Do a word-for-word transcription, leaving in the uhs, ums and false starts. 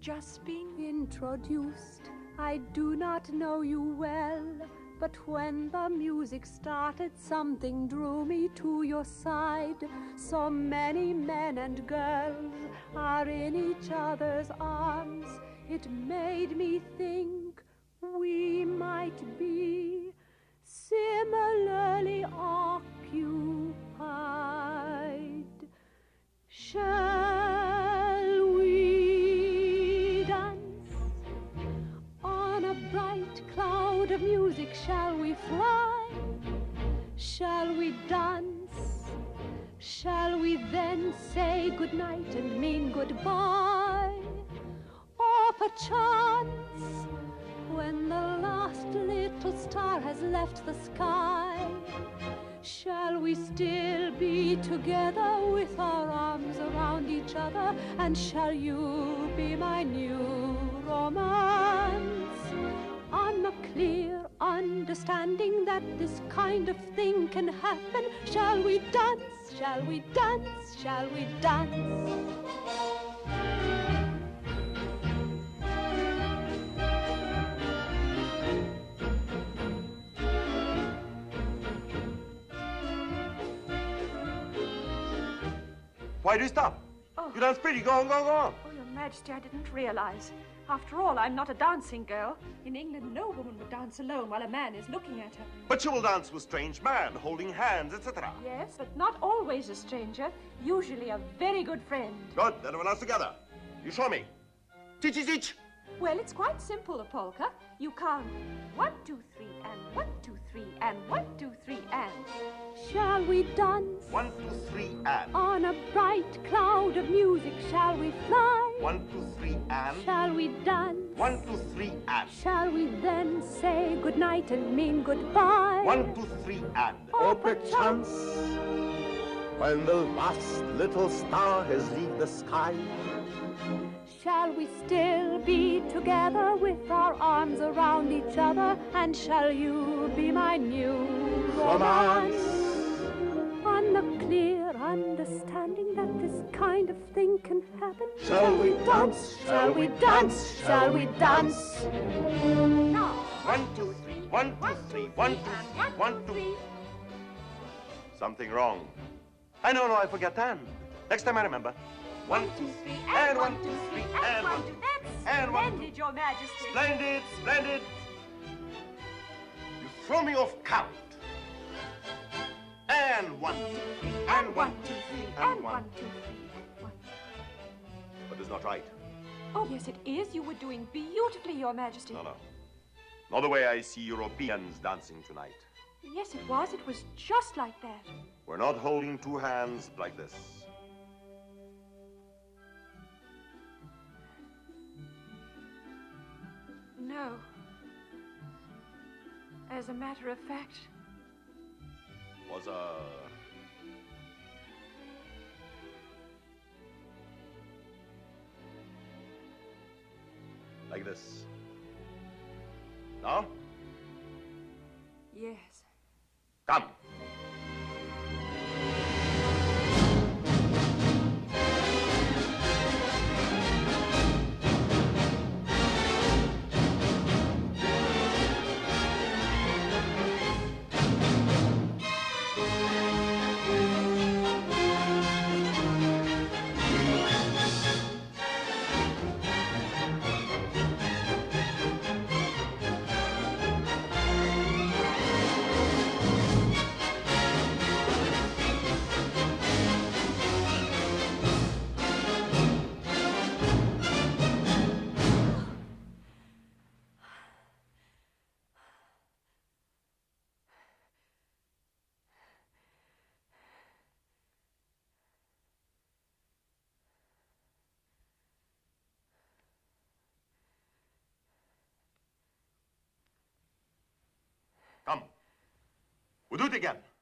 just been introduced. I do not know you well, but when the music started, something drew me to your side. So many men and girls are in each other's arms. It made me think we might be similarly occupied. Shall we dance on a bright cloud of music? Shall we fly? Shall we dance? Shall we then say goodnight and mean goodbye? Or perchance, when the last little star has left the sky, shall we still be together with our arms around each other? And shall you be my new romance? On a clear understanding that this kind of thing can happen, shall we dance? Shall we dance? Shall we dance? Why do you stop? Oh. You dance pretty. Go on, go on, go on. Oh, Your Majesty, I didn't realize. After all, I'm not a dancing girl. In England, no woman would dance alone while a man is looking at her. But you will dance with strange man, holding hands, et cetera. Yes, but not always a stranger. Usually a very good friend. Good. Then we'll dance together. You show me. Teach, teach, teach. Well, it's quite simple, a polka. You count one, two, three, and one, two, three, and one, two, three, and. Shall we dance? One, two, three, and. On a bright cloud of music, shall we fly? One, two, three, and. Shall we dance? One, two, three, and. Shall we then say goodnight and mean goodbye? One, two, three, and. Or perchance, when the last little star has left the sky, shall we still be together with our arms around each other? And shall you be my new romance? On the clear understanding that this kind of thing can happen, shall we dance? Shall we dance? Shall we dance? Now, One, two, three. One, two, three. One, two, three. One, two. Something wrong. I know, no, I forget ten. Next time I remember. One, two, three, and one, two, three, and one, two, That's and one, two. splendid, Your Majesty. Splendid, splendid. You throw me off count. And one, two, three, and one, two, three, and one. two, three, and one. But it's not right. Oh, yes, it is. You were doing beautifully, Your Majesty. No, no. Not the way I see Europeans dancing tonight. Yes, it was. It was just like that. We're not holding two hands like this. No. As a matter of fact, Was a... like this. Now? yes. Come. Come. We'll do it again.